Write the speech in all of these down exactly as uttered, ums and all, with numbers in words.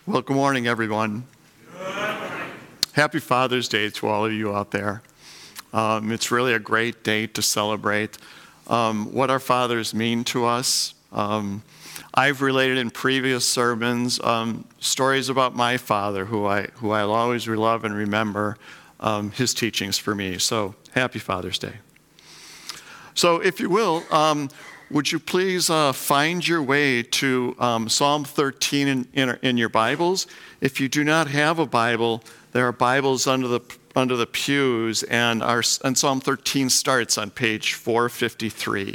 Well, good morning, everyone. Good morning. Happy Father's Day to all of you out there. Um, it's really a great day to celebrate um, what our fathers mean to us. Um, I've related in previous sermons um, stories about my father, who I who I'll always love and remember um, his teachings for me. So, happy Father's Day. So, if you will, um, would you please uh, find your way to um, Psalm thirteen in, in, in your Bibles? If you do not have a Bible, there are Bibles under the under the pews, and our and Psalm thirteen starts on page four fifty-three.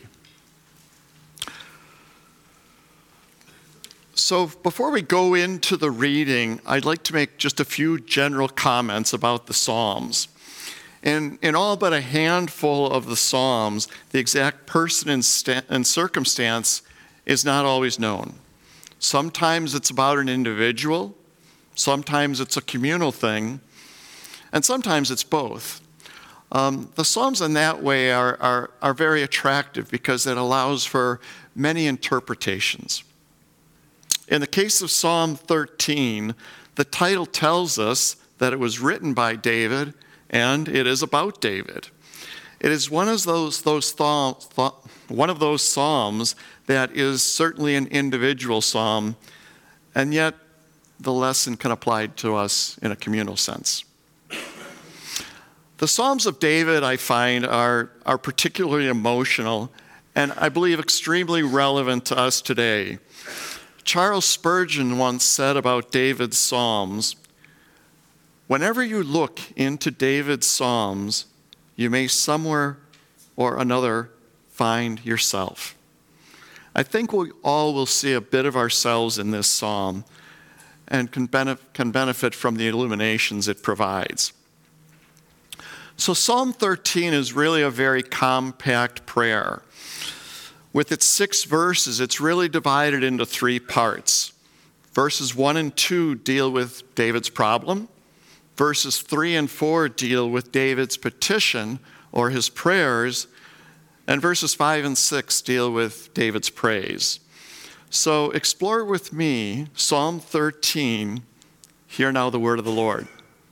So before we go into the reading, I'd like to make just a few general comments about the Psalms. In, in all but a handful of the Psalms, the exact person and, sta- and circumstance is not always known. Sometimes it's about an individual, sometimes it's a communal thing, and sometimes it's both. Um, the Psalms in that way are, are, are very attractive because it allows for many interpretations. In the case of Psalm thirteen, the title tells us that it was written by David, and it is about David. It is one of those, those th- th- one of those psalms that is certainly an individual psalm, and yet the lesson can apply to us in a communal sense. The Psalms of David, I find, are, are particularly emotional and I believe extremely relevant to us today. Charles Spurgeon once said about David's Psalms, "Whenever you look into David's Psalms, you may somewhere or another find yourself." I think we all will see a bit of ourselves in this psalm and can benefit, can benefit from the illuminations it provides. So Psalm thirteen is really a very compact prayer. With its six verses, it's really divided into three parts. Verses one and two deal with David's problem. Verses three and four deal with David's petition or his prayers. And verses five and six deal with David's praise. So explore with me Psalm thirteen. Hear now the word of the Lord.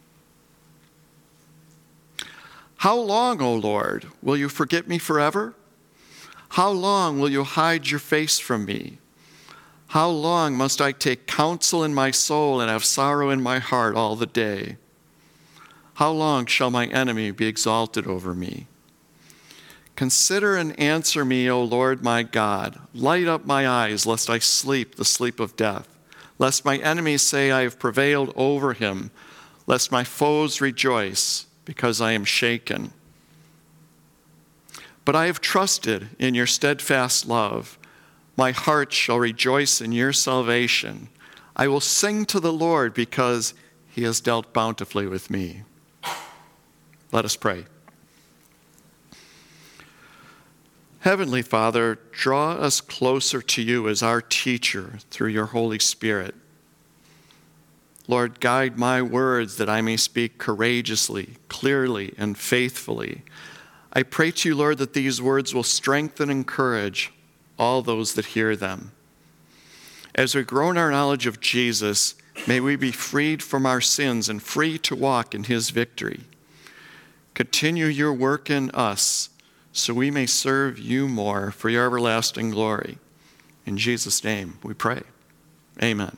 How long, O Lord, will you forget me forever? How long will you hide your face from me? How long must I take counsel in my soul and have sorrow in my heart all the day? How long shall my enemy be exalted over me? Consider and answer me, O Lord my God. Light up my eyes, lest I sleep the sleep of death, lest my enemies say I have prevailed over him, lest my foes rejoice because I am shaken. But I have trusted in your steadfast love. My heart shall rejoice in your salvation. I will sing to the Lord because he has dealt bountifully with me. Let us pray. Heavenly Father, draw us closer to you as our teacher through your Holy Spirit. Lord, guide my words that I may speak courageously, clearly, and faithfully. I pray to you, Lord, that these words will strengthen and encourage all those that hear them. As we grow in our knowledge of Jesus, may we be freed from our sins and free to walk in his victory. Continue your work in us so we may serve you more for your everlasting glory. In Jesus' name we pray. Amen.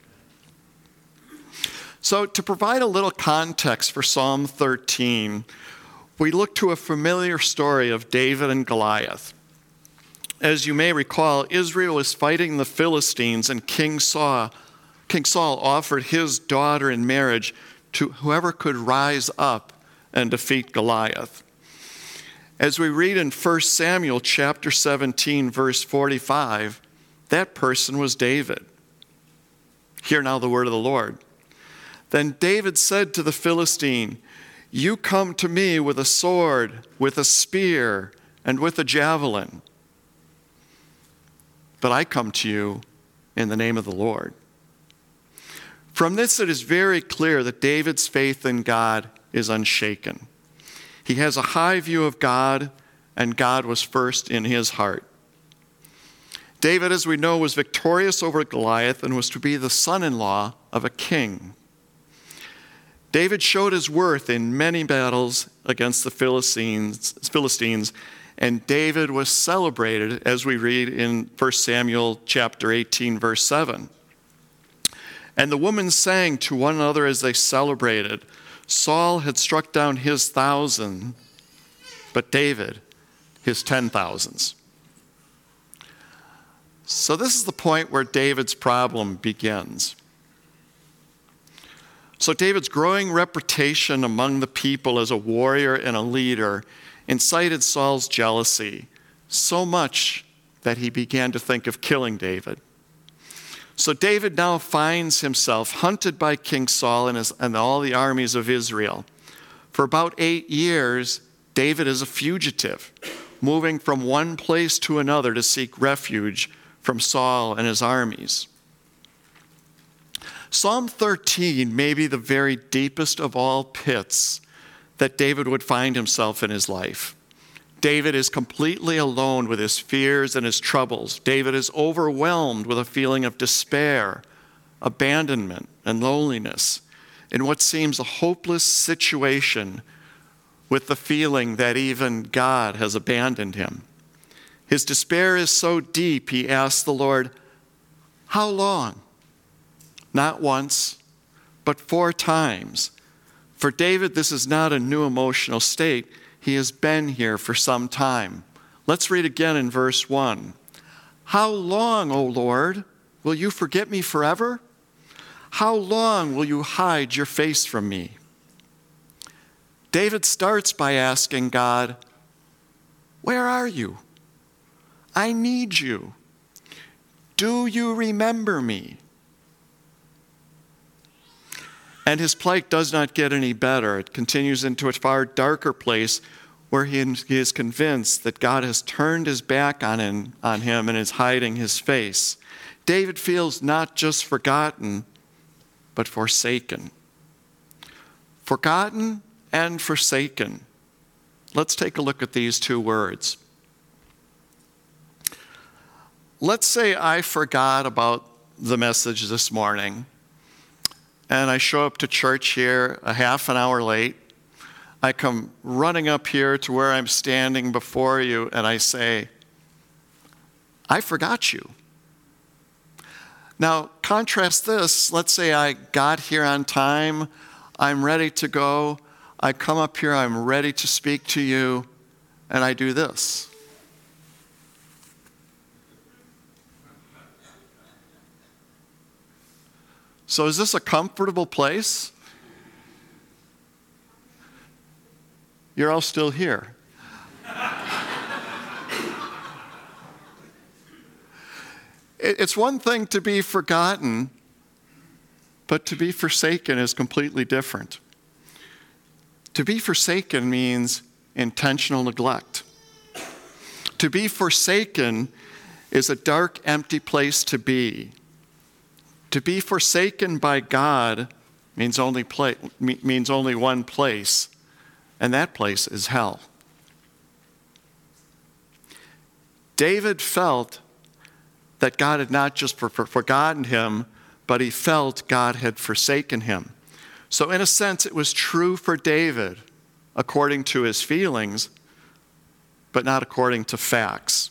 So to provide a little context for Psalm thirteen, we look to a familiar story of David and Goliath. As you may recall, Israel was fighting the Philistines, and King Saul, King Saul offered his daughter in marriage to whoever could rise up and defeat Goliath. As we read in First Samuel chapter seventeen, verse forty-five, that person was David. Hear now the word of the Lord. Then David said to the Philistine, "You come to me with a sword, with a spear, and with a javelin. But I come to you in the name of the Lord." From this, it is very clear that David's faith in God is unshaken. He has a high view of God, and God was first in his heart. David, as we know, was victorious over Goliath and was to be the son-in-law of a king. David showed his worth in many battles against the Philistines, Philistines, and David was celebrated, as we read in First Samuel chapter eighteen, verse seven. And the women sang to one another as they celebrated. Saul had struck down his thousand, but David his ten thousands. So this is the point where David's problem begins. So David's growing reputation among the people as a warrior and a leader incited Saul's jealousy so much that he began to think of killing David. So David now finds himself hunted by King Saul and, his, and all the armies of Israel. For about eight years, David is a fugitive, moving from one place to another to seek refuge from Saul and his armies. Psalm thirteen may be the very deepest of all pits that David would find himself in his life. David is completely alone with his fears and his troubles. David is overwhelmed with a feeling of despair, abandonment, and loneliness in what seems a hopeless situation, with the feeling that even God has abandoned him. His despair is so deep, he asks the Lord, "How long?" Not once, but four times. For David, this is not a new emotional state. He has been here for some time. Let's read again in verse one. "How long, O Lord, will you forget me forever? How long will you hide your face from me?" David starts by asking God, "Where are you? I need you. Do you remember me?" And his plight does not get any better. It continues into a far darker place where he is convinced that God has turned his back on him, on him and is hiding his face. David feels not just forgotten, but forsaken. Forgotten and forsaken. Let's take a look at these two words. Let's say I forgot about the message this morning, and I show up to church here a half an hour late. I come running up here to where I'm standing before you, and I say, "I forgot you." Now, contrast this. Let's say I got here on time. I'm ready to go. I come up here. I'm ready to speak to you, and I do this. So is this a comfortable place? You're all still here. It's one thing to be forgotten, but to be forsaken is completely different. To be forsaken means intentional neglect. To be forsaken is a dark, empty place to be. To be forsaken by God means only pla- means only one place, and that place is hell. David felt that God had not just for- for forgotten him, but he felt God had forsaken him. So in a sense, it was true for David according to his feelings, but not according to facts.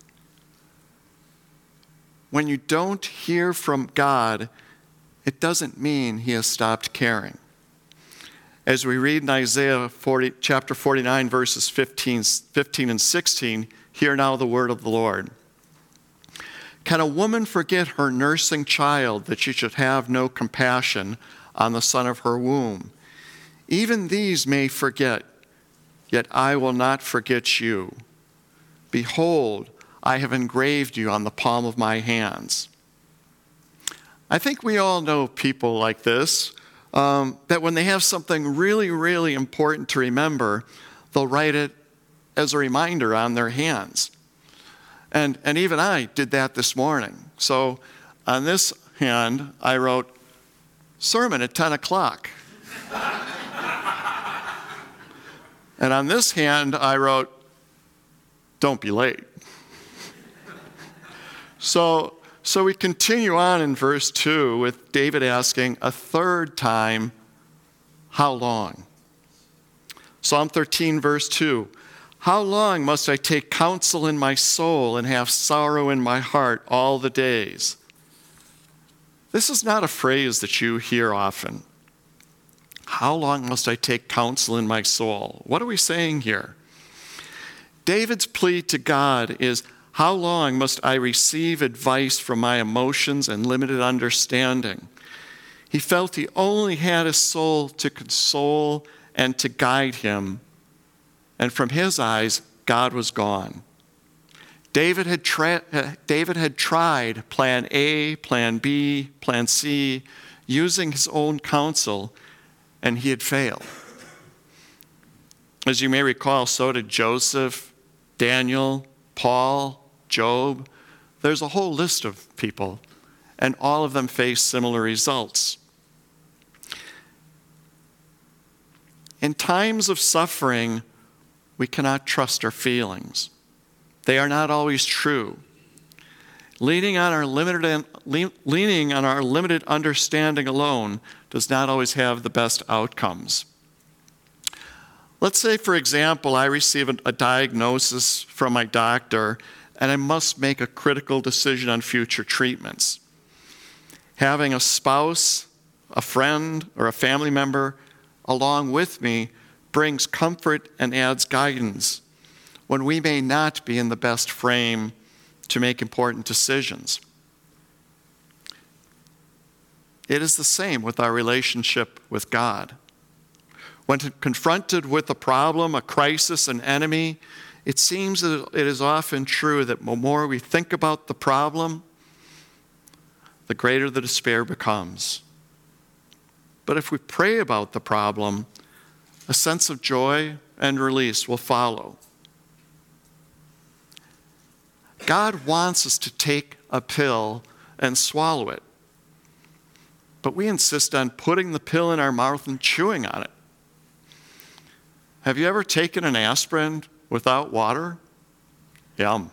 When you don't hear from God, it doesn't mean he has stopped caring. As we read in Isaiah forty, chapter forty-nine, verses fifteen, fifteen and sixteen, hear now the word of the Lord. "Can a woman forget her nursing child, that she should have no compassion on the son of her womb? Even these may forget, yet I will not forget you. Behold, I have engraved you on the palm of my hands." I think we all know people like this, um, that when they have something really, really important to remember, they'll write it as a reminder on their hands. And, and even I did that this morning. So on this hand, I wrote, "Sermon at ten o'clock. And on this hand, I wrote, "Don't be late." So, so we continue on in verse two with David asking a third time, how long? Psalm thirteen, verse two. How long must I take counsel in my soul and have sorrow in my heart all the days? This is not a phrase that you hear often. How long must I take counsel in my soul? What are we saying here? David's plea to God is, how long must I receive advice from my emotions and limited understanding? He felt he only had his soul to console and to guide him. And from his eyes, God was gone. David had, tra- David had tried plan A, plan B, plan C, using his own counsel, and he had failed. As you may recall, so did Joseph, Daniel, Paul, Job. There's a whole list of people, and all of them faced similar results. In times of suffering, we cannot trust our feelings. They are not always true. Leaning on our limited, leaning on our limited understanding alone does not always have the best outcomes. Let's say, for example, I receive a diagnosis from my doctor and I must make a critical decision on future treatments. Having a spouse, a friend, or a family member along with me brings comfort and adds guidance when we may not be in the best frame to make important decisions. It is the same with our relationship with God. When confronted with a problem, a crisis, an enemy, it seems that it is often true that the more we think about the problem, the greater the despair becomes. But if we pray about the problem, a sense of joy and release will follow. God wants us to take a pill and swallow it. But we insist on putting the pill in our mouth and chewing on it. Have you ever taken an aspirin without water? Yum.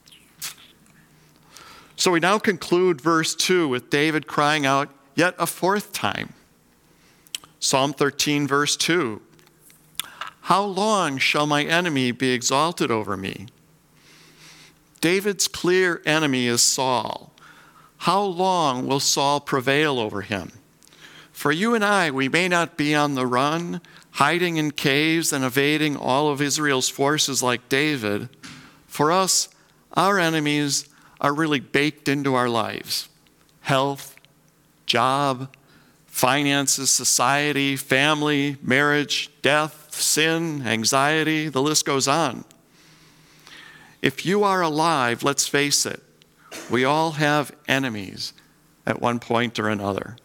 So we now conclude verse two with David crying out yet a fourth time. Psalm thirteen, verse two. How long shall my enemy be exalted over me? David's clear enemy is Saul. How long will Saul prevail over him? For you and I, we may not be on the run, hiding in caves and evading all of Israel's forces like David. For us, our enemies are really baked into our lives. Health, job, finances, society, family, marriage, death, sin, anxiety, the list goes on. If you are alive, let's face it, we all have enemies at one point or another.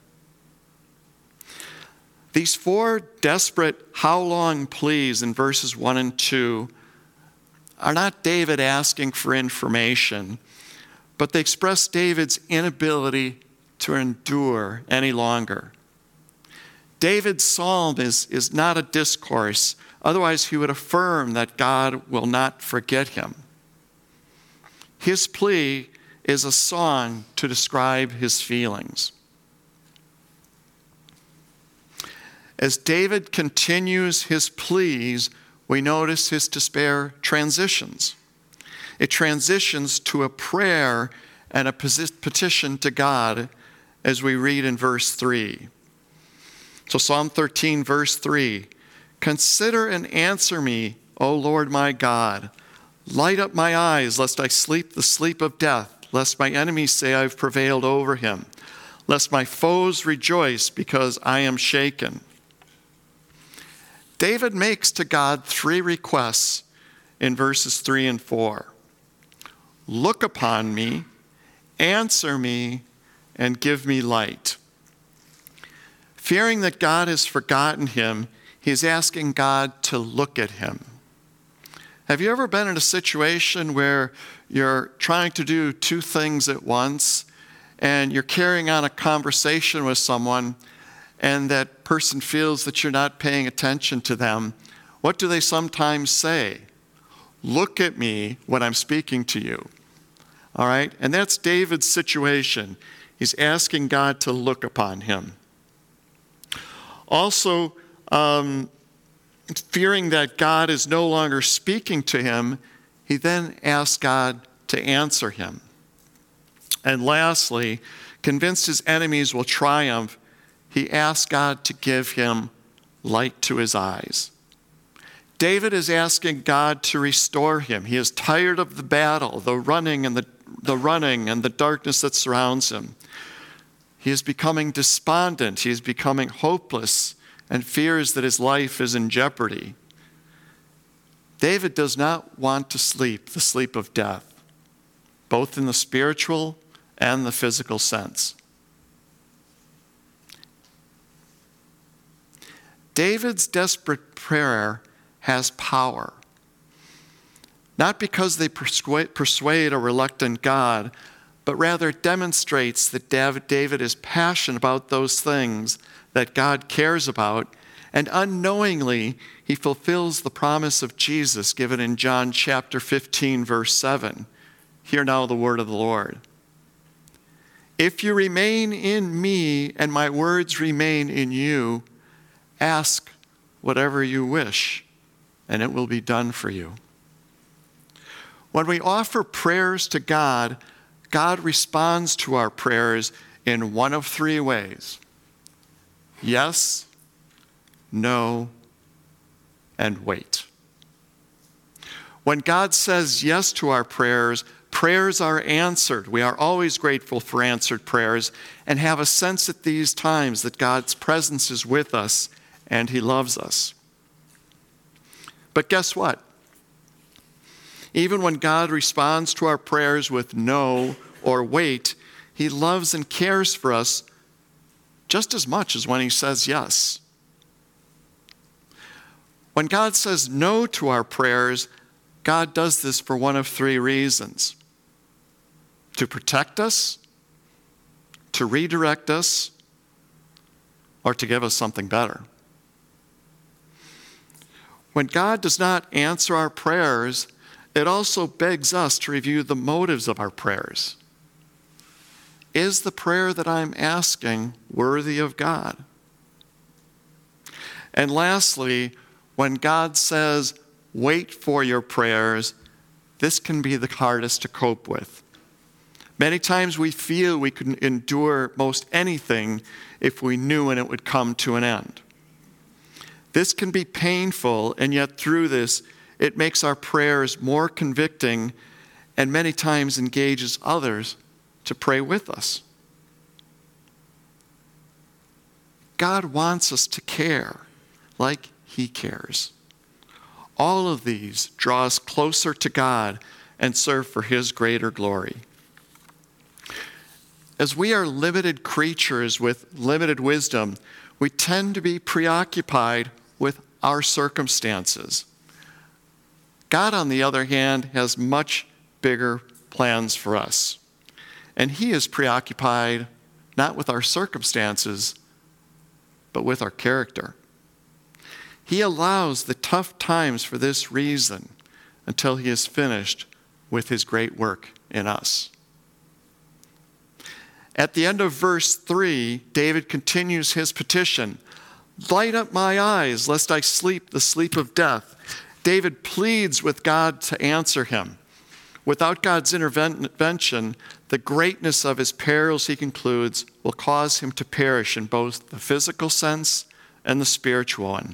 These four desperate how long pleas in verses one and two are not David asking for information, but they express David's inability to endure any longer. David's psalm is, is not a discourse, otherwise he would affirm that God will not forget him. His plea is a song to describe his feelings. As David continues his pleas, we notice his despair transitions. It transitions to a prayer and a petition to God as we read in verse three. So Psalm thirteen, verse three, consider and answer me, O Lord my God. Light up my eyes, lest I sleep the sleep of death, lest my enemies say I've prevailed over him, lest my foes rejoice because I am shaken. David makes to God three requests in verses three and four. Look upon me, answer me, and give me light. Fearing that God has forgotten him, he's asking God to look at him. Have you ever been in a situation where you're trying to do two things at once and you're carrying on a conversation with someone and that person feels that you're not paying attention to them? What do they sometimes say? Look at me when I'm speaking to you. All right? And that's David's situation. He's asking God to look upon him. Also, um, fearing that God is no longer speaking to him, he then asks God to answer him. And lastly, convinced his enemies will triumph, he asks God to give him light to his eyes. David is asking God to restore him. He is tired of the battle, the running and the, the running and the darkness that surrounds him. He is becoming despondent. He is becoming hopeless and fears that his life is in jeopardy. David does not want to sleep the sleep of death, both in the spiritual and the physical sense. David's desperate prayer has power, not because they persuade, persuade a reluctant God, but rather it demonstrates that David is passionate about those things that God cares about, and unknowingly he fulfills the promise of Jesus given in John chapter fifteen, verse seven. Hear now the word of the Lord. If you remain in me and my words remain in you, ask whatever you wish, and it will be done for you. When we offer prayers to God, God responds to our prayers in one of three ways: yes, no, and wait. When God says yes to our prayers, prayers are answered. We are always grateful for answered prayers and have a sense at these times that God's presence is with us and he loves us. But guess what? Even when God responds to our prayers with no or wait, he loves and cares for us just as much as when he says yes. When God says no to our prayers, God does this for one of three reasons: to protect us, to redirect us, or to give us something better. When God does not answer our prayers, it also begs us to review the motives of our prayers. Is the prayer that I'm asking worthy of God? And lastly, when God says, wait for your prayers, this can be the hardest to cope with. Many times we feel we could endure most anything if we knew when it would come to an end. This can be painful, and yet through this, it makes our prayers more convicting and many times engages others to pray with us. God wants us to care like he cares. All of these draw us closer to God and serve for his greater glory. As we are limited creatures with limited wisdom, we tend to be preoccupied with our circumstances. God, on the other hand, has much bigger plans for us. And he is preoccupied not with our circumstances, but with our character. He allows the tough times for this reason until he is finished with his great work in us. At the end of verse three, David continues his petition. Light up my eyes, lest I sleep the sleep of death. David pleads with God to answer him. Without God's intervention, the greatness of his perils, he concludes, will cause him to perish in both the physical sense and the spiritual one.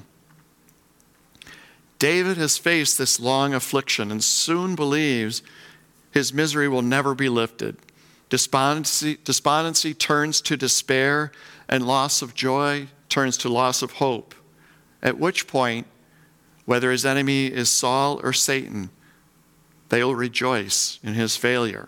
David has faced this long affliction and soon believes his misery will never be lifted. Despondency, despondency turns to despair, and loss of joy turns to loss of hope, at which point, whether his enemy is Saul or Satan, they will rejoice in his failure.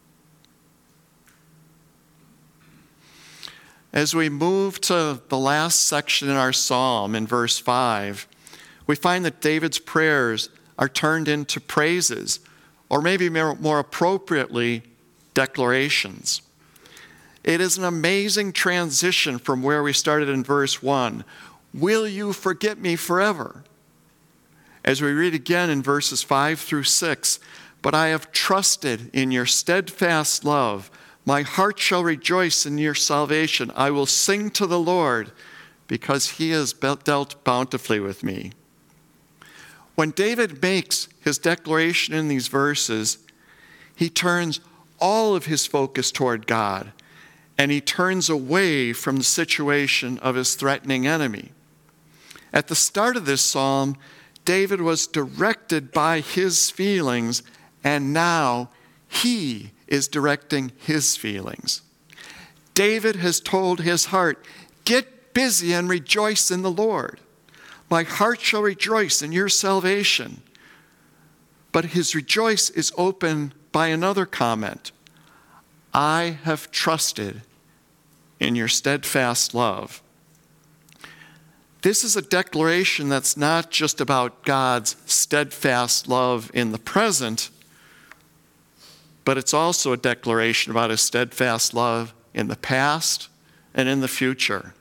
As we move to the last section in our psalm, in verse five, we find that David's prayers are turned into praises, or maybe more appropriately, declarations. It is an amazing transition from where we started in verse one. Will you forget me forever? As we read again in verses five through six, but I have trusted in your steadfast love. My heart shall rejoice in your salvation. I will sing to the Lord because he has dealt bountifully with me. When David makes his declaration in these verses, he turns all of his focus toward God, and he turns away from the situation of his threatening enemy. At the start of this psalm, David was directed by his feelings, and now he is directing his feelings. David has told his heart, "Get busy and rejoice in the Lord. My heart shall rejoice in your salvation." But his rejoice is opened by another comment. "I have trusted in your steadfast love." This is a declaration that's not just about God's steadfast love in the present, but it's also a declaration about his steadfast love in the past and in the future.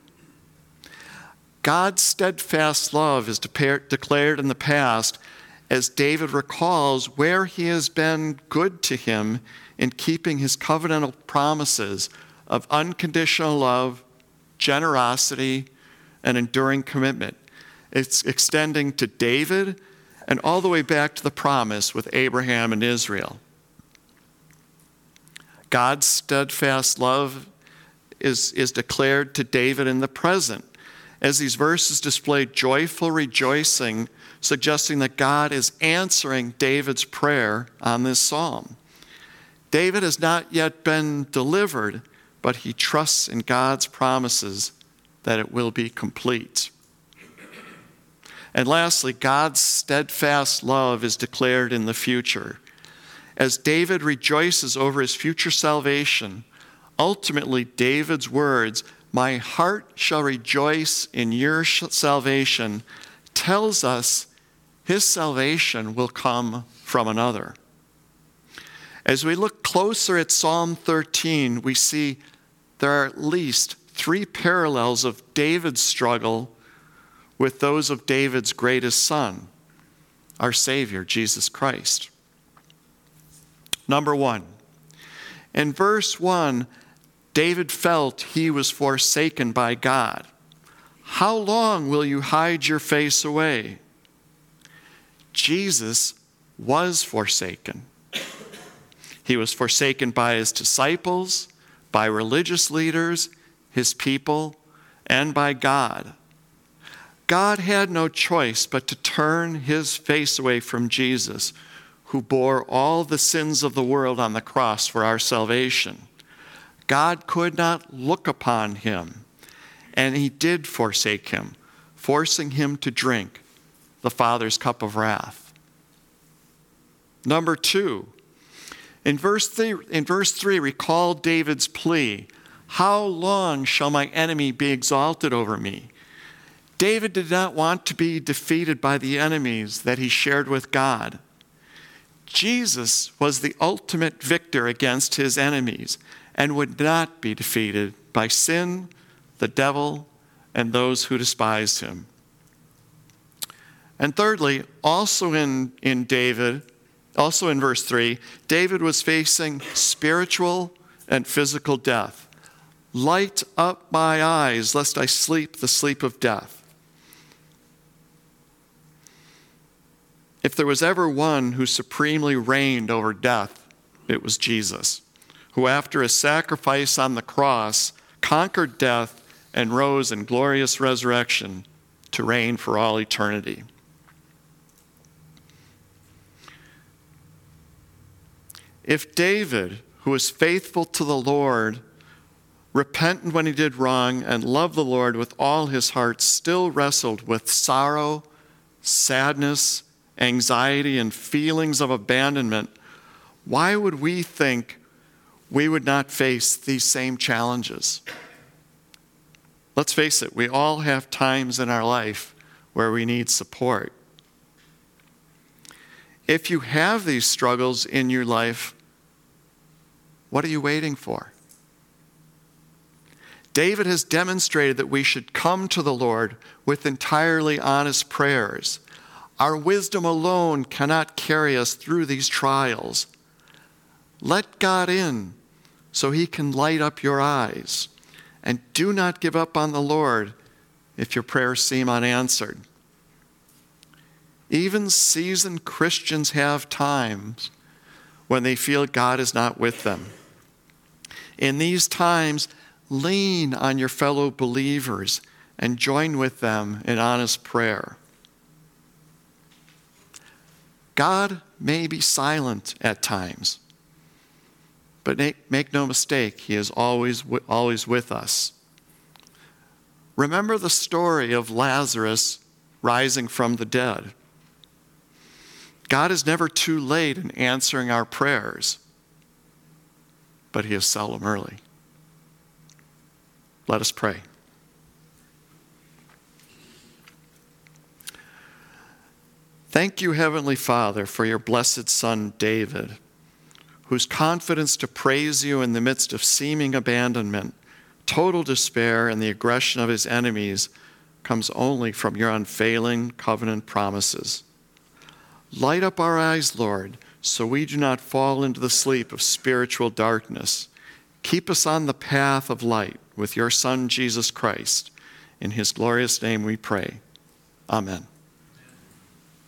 God's steadfast love is declared in the past as David recalls where he has been good to him in keeping his covenantal promises of unconditional love, generosity, and enduring commitment. It's extending to David and all the way back to the promise with Abraham and Israel. God's steadfast love is, is declared to David in the present, as these verses display joyful rejoicing, suggesting that God is answering David's prayer on this psalm. David has not yet been delivered, but he trusts in God's promises that it will be complete. And lastly, God's steadfast love is declared in the future. As David rejoices over his future salvation, ultimately David's words, "My heart shall rejoice in your salvation," tells us his salvation will come from another. As we look closer at Psalm thirteen, we see there are at least three parallels of David's struggle with those of David's greatest son, our Savior, Jesus Christ. Number one, in verse one, David felt he was forsaken by God. "How long will you hide your face away?" Jesus was forsaken. He was forsaken by his disciples, by religious leaders, his people, and by God. God had no choice but to turn his face away from Jesus, who bore all the sins of the world on the cross for our salvation. God could not look upon him, and he did forsake him, forcing him to drink the Father's cup of wrath. Number two, in verse three, in verse three, recall David's plea, "How long shall my enemy be exalted over me?" David did not want to be defeated by the enemies that he shared with God. Jesus was the ultimate victor against his enemies and would not be defeated by sin, the devil, and those who despised him. And thirdly, also in, in David, also in verse three, David was facing spiritual and physical death. "Light up my eyes, lest I sleep the sleep of death." If there was ever one who supremely reigned over death, it was Jesus, who after his sacrifice on the cross conquered death and rose in glorious resurrection to reign for all eternity. If David, who was faithful to the Lord, repentant when he did wrong, and loved the Lord with all his heart, still wrestled with sorrow, sadness, anxiety, and feelings of abandonment, why would we think we would not face these same challenges? Let's face it, we all have times in our life where we need support. If you have these struggles in your life, what are you waiting for? David has demonstrated that we should come to the Lord with entirely honest prayers. Our wisdom alone cannot carry us through these trials. Let God in so he can light up your eyes. And do not give up on the Lord if your prayers seem unanswered. Even seasoned Christians have times when they feel God is not with them. In these times, lean on your fellow believers and join with them in honest prayer. God may be silent at times, but make no mistake, he is always, always with us. Remember the story of Lazarus rising from the dead. God is never too late in answering our prayers, but he is seldom early. Let us pray. Thank you, Heavenly Father, for your blessed Son, David, whose confidence to praise you in the midst of seeming abandonment, total despair, and the aggression of his enemies comes only from your unfailing covenant promises. Light up our eyes, Lord, so we do not fall into the sleep of spiritual darkness. Keep us on the path of light with your Son, Jesus Christ. In his glorious name we pray. Amen.